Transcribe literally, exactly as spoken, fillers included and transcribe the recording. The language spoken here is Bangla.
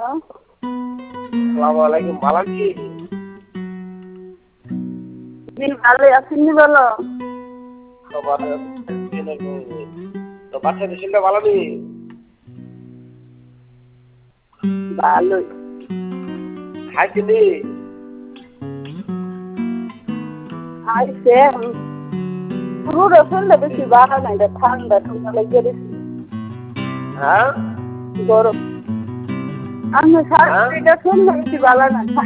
আসসালামু আলাইকুম, ভালো আছি। জি ভালো আছেন বলো। তো বাচ্চা ছেলেটা ভালো নেই? ভালোই। খাইছি নি? আইসে পুরো শরীরটা বেশি ভালো নাই, ঠান্ডা ঠান্ডা লেগে গেছে। হ্যাঁ গরম। আমার শরীরটা বেশি ভালো না।